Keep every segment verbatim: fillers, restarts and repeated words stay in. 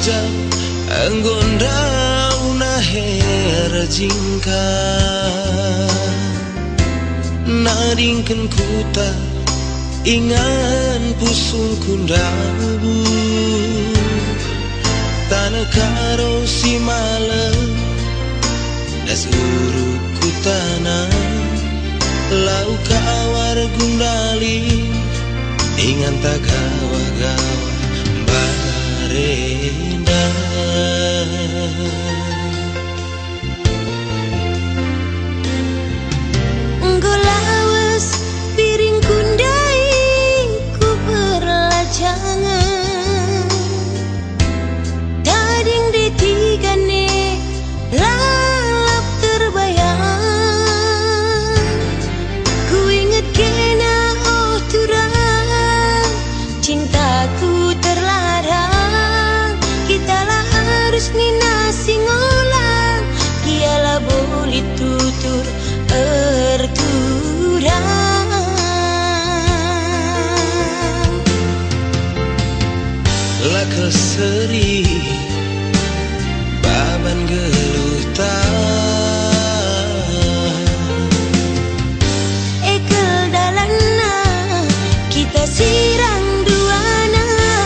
jam anggonda una hera jingka naringkan kuta ingan pusung kundabu tanah karo si malam das uruku tanah lau kawar gundali ingan tak gawa-gawa barenda Ngolawas piring kundai ku berlajangan tading detigane lalap terbayang ku ingat kena oh turang cintaku terlarang kita lah harus ninasi ngolang kialah boleh tutur erturang lakal seri baban gelutan ekel dalana kita sirang duana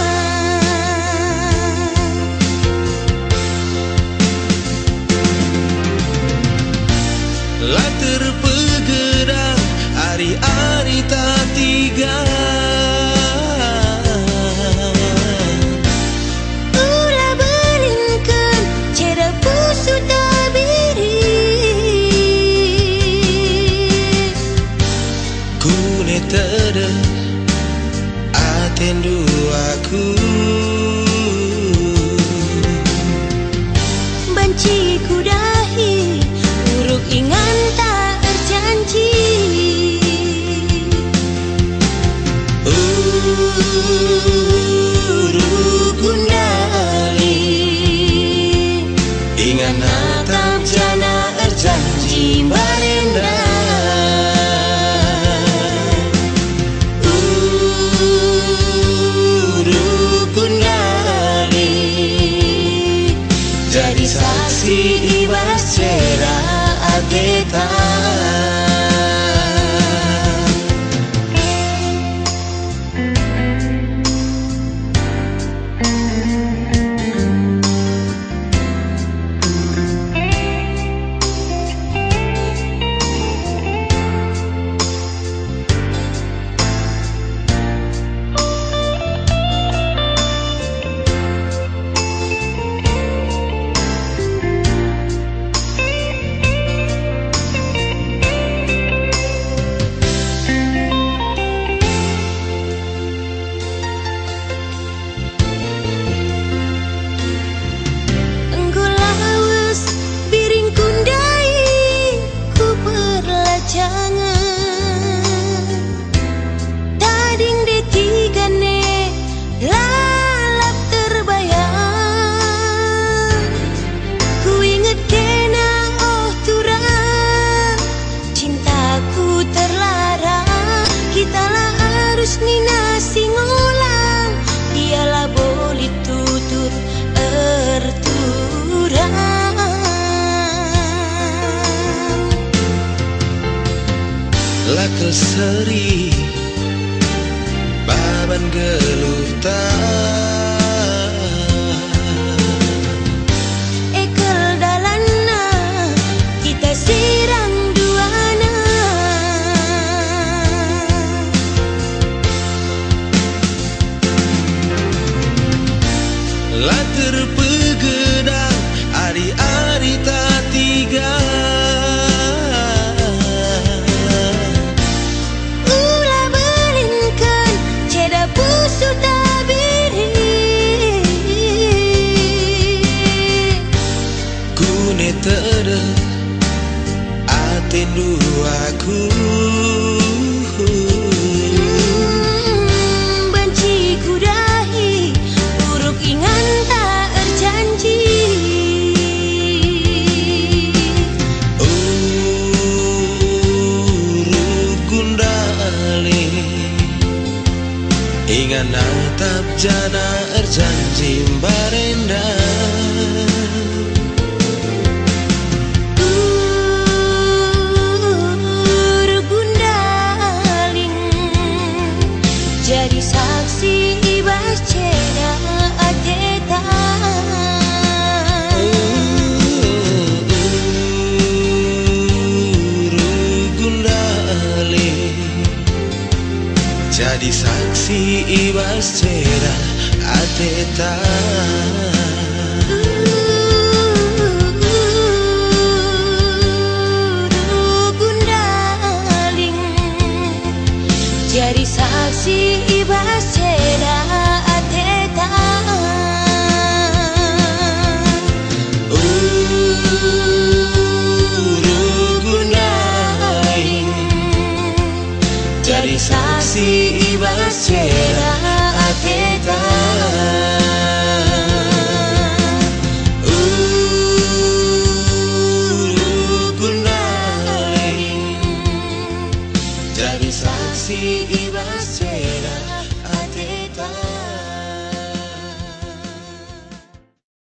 lah terpegedang hari-hari tak tiga ulah belinkan cera pusu tabiri kune tada atendu aku benci kudahi buruk ingan tak terjanji uruk gundali ingan natap jana erjanji barenda uruk gundali jadi saksi ibas cera ageta tading detigane lalap terbayang ku ingat kena oh turang cintaku terlarang kita lah harus ninasi ngolang dialah boleh tutur erturang lakal seri baban gelutan ekel dalana kita sirang duana lah terpegedang hari-hari tak tiga pusu tabiri kune tada atendu aku hmm, benci kudahi buruk ingan tak terjanji uruk gundali ingat Ingan natap jana erjanji barenda Gundaling jadi saksi ibas ceda ateta jadi saksi ibas cera ateta Gundaling jadi saksi ibas cera ateta Gundaling jadi saksi ibas cera